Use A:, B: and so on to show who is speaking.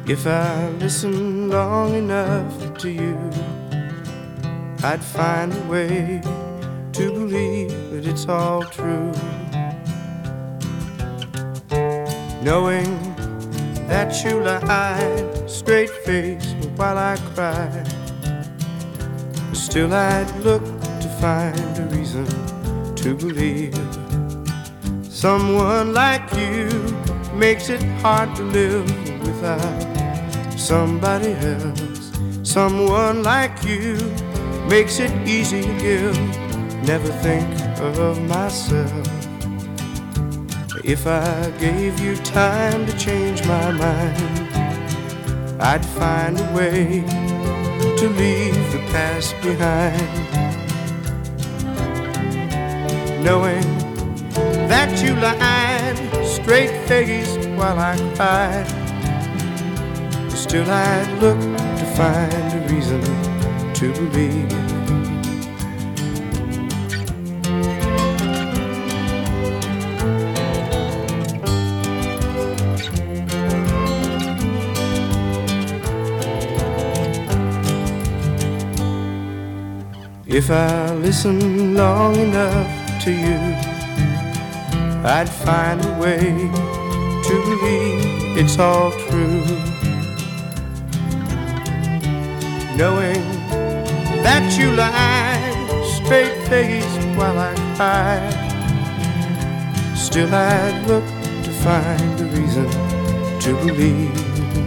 A: If I listened long enough to you, I'd find a way to believe that it's all true. Knowing that you lied straight-faced while I cried, still I'd look to find a reason to believe. Someone like you makes it hard to live without somebody else. Someone like you makes it easy to give. Never think of myself. If I gave you time to change my mind, I'd find a way to leave the past behind. Knowing that you lied straight-faced while I cried, still I'd look to find a reason to believe. If I listened long enough to you, I'd find a way to believe it's all true. Knowing that you lied straight-faced while I cried, still I'd look to find a reason to believe.